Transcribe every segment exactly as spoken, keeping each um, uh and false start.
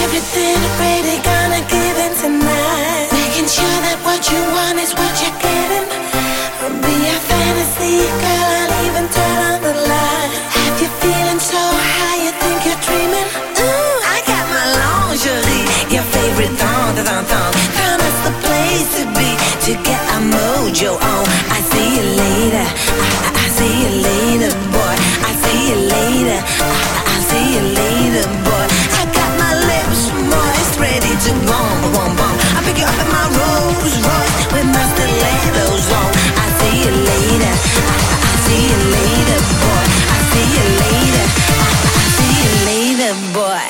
everything pretty, gonna give in tonight. Making sure that what you want is what you're getting. I'll be a fantasy girl, I'll even turn on the light. Have you feeling so high, you think you're dreaming? Ooh, I got my lingerie, your favorite thong, the thong, thong. Found us the place to be, to get our mojo on. I see you later, I, I, I see you later, boy. I see you later, I, I, I see you later, boy. I got my lips moist, ready to bomb, bomb, bomb. I pick you up in my Rolls Royce with my stilettos on. I see you later, I, I, I see you later, boy. I see you later, I, I, I see you later, boy.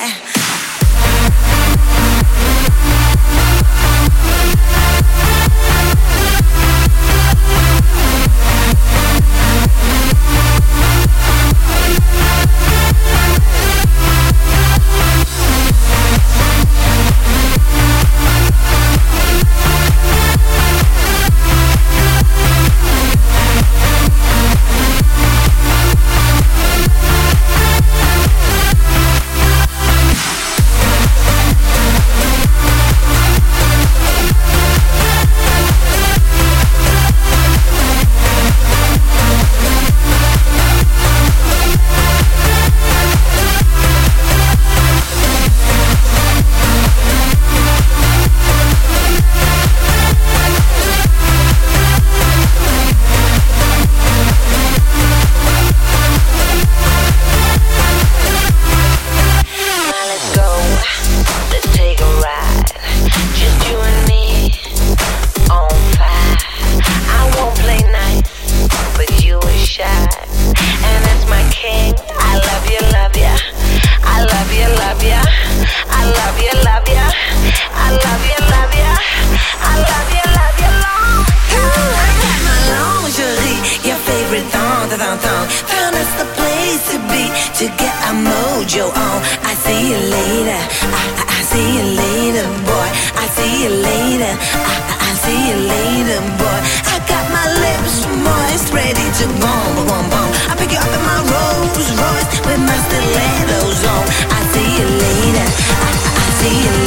Found us the place to be, to get our mojo on. I see you later, I, I, I see you later, boy. I see you later, I, I, I see you later, boy. I got my lips moist, ready to bomb, bomb, bomb. I pick you up in my Rolls Royce with my stilettos on. I see you later, I, I, I see you later.